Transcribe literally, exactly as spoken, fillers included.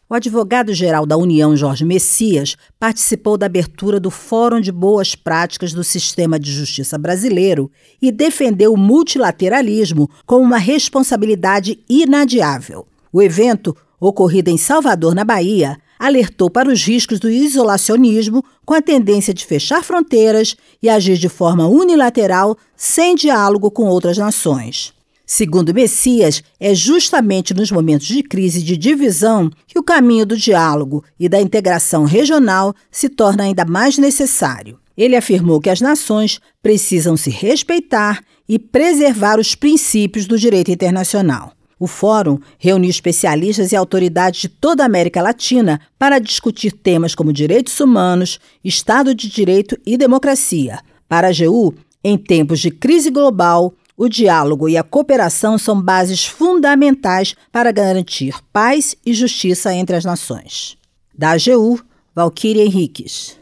O advogado-geral da União, Jorge Messias, participou da abertura do Fórum de Boas Práticas do Sistema de Justiça Brasileiro e defendeu o multilateralismo como uma responsabilidade inadiável. O evento, ocorrido em Salvador, na Bahia, alertou para os riscos do isolacionismo com a tendência de fechar fronteiras e agir de forma unilateral sem diálogo com outras nações. Segundo Messias, é justamente nos momentos de crise e de divisão que o caminho do diálogo e da integração regional se torna ainda mais necessário. Ele afirmou que as nações precisam se respeitar e preservar os princípios do direito internacional. O fórum reuniu especialistas e autoridades de toda a América Latina para discutir temas como direitos humanos, Estado de Direito e democracia. Para a AGU, em tempos de crise global, o diálogo e a cooperação são bases fundamentais para garantir paz e justiça entre as nações. Da AGU, Valquíria Henriques.